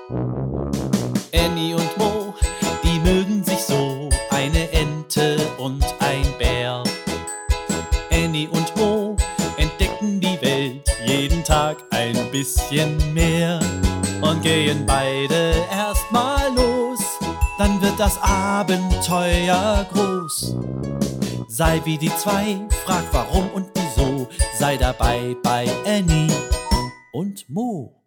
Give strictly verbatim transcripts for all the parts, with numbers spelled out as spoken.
Annie und Mo, die mögen sich so, eine Ente und ein Bär. Annie und Mo entdecken die Welt jeden Tag ein bisschen mehr und gehen beide erstmal los, dann wird das Abenteuer groß. Sei wie die zwei, frag warum und wieso, sei dabei bei Annie und Mo.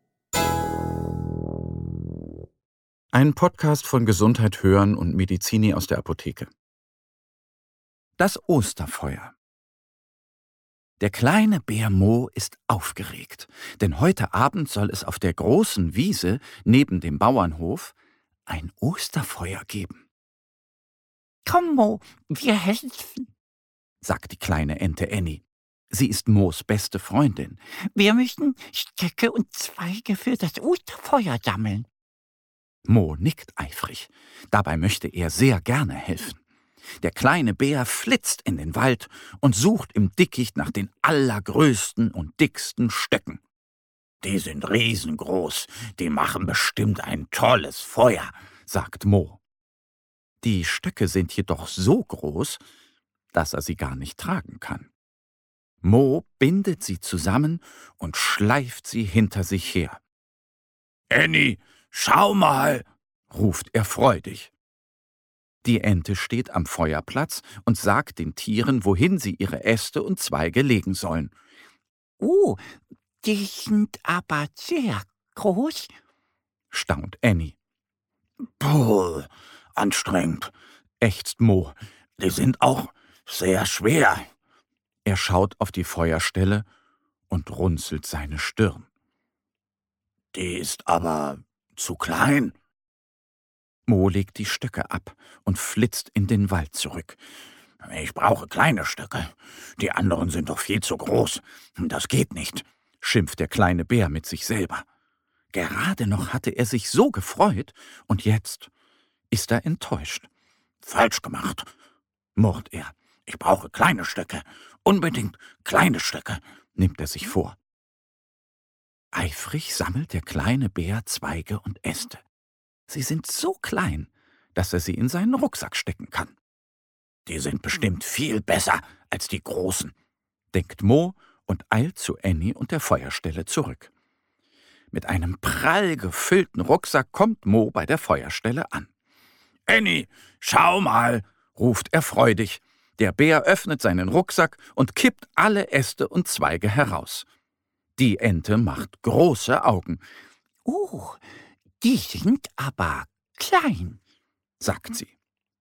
Ein Podcast von Gesundheit hören und Medizini aus der Apotheke. Das Osterfeuer. Der kleine Bär Mo ist aufgeregt, denn heute Abend soll es auf der großen Wiese neben dem Bauernhof ein Osterfeuer geben. »Komm, Mo, wir helfen«, sagt die kleine Ente Annie. Sie ist Moos beste Freundin. »Wir müssen Stöcke und Zweige für das Osterfeuer sammeln.« Mo nickt eifrig. Dabei möchte er sehr gerne helfen. Der kleine Bär flitzt in den Wald und sucht im Dickicht nach den allergrößten und dicksten Stöcken. »Die sind riesengroß, die machen bestimmt ein tolles Feuer«, sagt Mo. Die Stöcke sind jedoch so groß, dass er sie gar nicht tragen kann. Mo bindet sie zusammen und schleift sie hinter sich her. »Annie, schau mal«, ruft er freudig. Die Ente steht am Feuerplatz und sagt den Tieren, wohin sie ihre Äste und Zweige legen sollen. »Oh, die sind aber sehr groß«, staunt Annie. »Puh, anstrengend«, ächzt Mo. »Die sind auch sehr schwer.« Er schaut auf die Feuerstelle und runzelt seine Stirn. »Die ist aber zu klein.« Mo legt die Stöcke ab und flitzt in den Wald zurück. »Ich brauche kleine Stöcke. Die anderen sind doch viel zu groß. Das geht nicht«, schimpft der kleine Bär mit sich selber. Gerade noch hatte er sich so gefreut, und jetzt ist er enttäuscht. »Falsch gemacht«, murrt er. »Ich brauche kleine Stöcke. Unbedingt kleine Stöcke«, nimmt er sich vor. Eifrig sammelt der kleine Bär Zweige und Äste. Sie sind so klein, dass er sie in seinen Rucksack stecken kann. »Die sind bestimmt viel besser als die großen«, denkt Mo und eilt zu Annie und der Feuerstelle zurück. Mit einem prall gefüllten Rucksack kommt Mo bei der Feuerstelle an. »Annie, schau mal«, ruft er freudig. Der Bär öffnet seinen Rucksack und kippt alle Äste und Zweige heraus. Die Ente macht große Augen. »Oh, die sind aber klein«, sagt sie.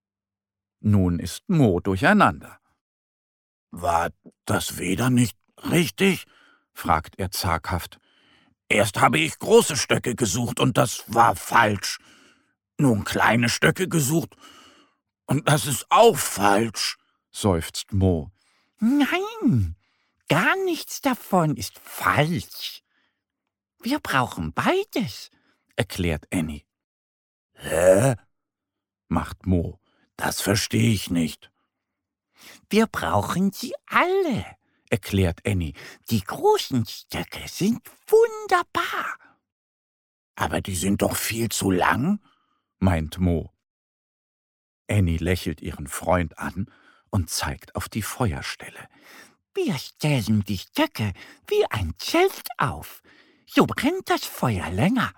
Nun ist Mo durcheinander. »War das wieder nicht richtig?«, fragt er zaghaft. »Erst habe ich große Stöcke gesucht und das war falsch. Nun kleine Stöcke gesucht und das ist auch falsch«, seufzt Mo. »Nein, gar nichts davon ist falsch. Wir brauchen beides«, erklärt Annie. »Hä?«, macht Mo. »Das verstehe ich nicht.« »Wir brauchen sie alle«, erklärt Annie. »Die großen Stöcke sind wunderbar.« »Aber die sind doch viel zu lang«, meint Mo. Annie lächelt ihren Freund an und zeigt auf die Feuerstelle. »Wir stellen die Stöcke wie ein Zelt auf. So brennt das Feuer länger.«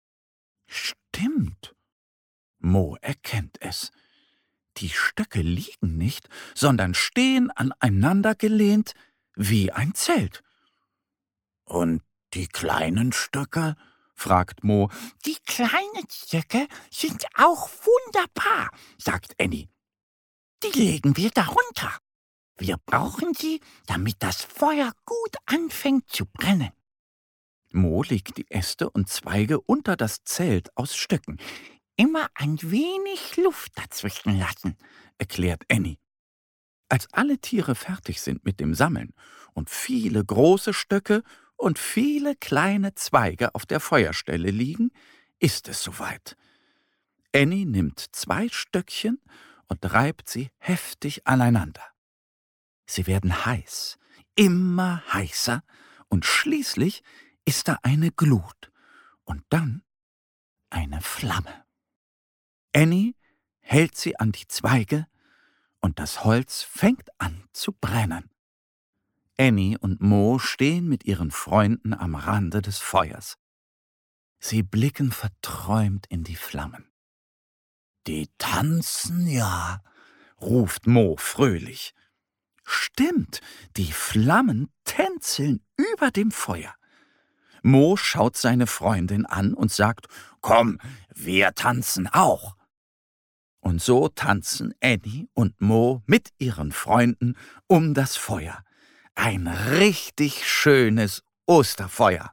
Stimmt. Mo erkennt es. Die Stöcke liegen nicht, sondern stehen aneinander gelehnt wie ein Zelt. »Und die kleinen Stöcke?«, fragt Mo. »Die kleinen Stöcke sind auch wunderbar«, sagt Annie. »Die legen wir darunter. Wir brauchen sie, damit das Feuer gut anfängt zu brennen.« Mo legt die Äste und Zweige unter das Zelt aus Stöcken. »Immer ein wenig Luft dazwischen lassen«, erklärt Annie. Als alle Tiere fertig sind mit dem Sammeln und viele große Stöcke und viele kleine Zweige auf der Feuerstelle liegen, ist es soweit. Annie nimmt zwei Stöckchen und reibt sie heftig aneinander. Sie werden heiß, immer heißer, und schließlich ist da eine Glut. Und dann eine Flamme. Annie hält sie an die Zweige und das Holz fängt an zu brennen. Annie und Mo stehen mit ihren Freunden am Rande des Feuers. Sie blicken verträumt in die Flammen. »Die tanzen ja«, ruft Mo fröhlich. Stimmt, die Flammen tänzeln über dem Feuer. Mo schaut seine Freundin an und sagt, »Komm, wir tanzen auch.« Und so tanzen Annie und Mo mit ihren Freunden um das Feuer. Ein richtig schönes Osterfeuer.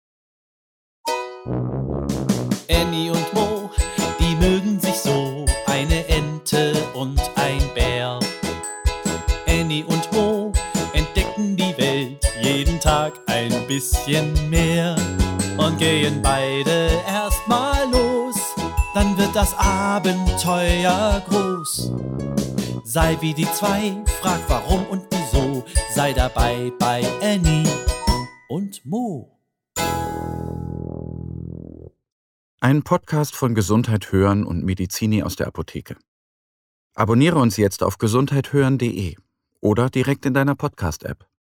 Annie und Mo, die mögen sich so, eine Ente und ein Bär. Annie und Mo entdecken die Welt jeden Tag ein bisschen mehr und gehen beide erstmal los, dann wird das Abenteuer groß. Sei wie die zwei, frag warum und wieso, sei dabei bei Annie und Mo. Ein Podcast von Gesundheit hören und Medizini aus der Apotheke. Abonniere uns jetzt auf gesundheit hören punkt de oder direkt in deiner Podcast-App.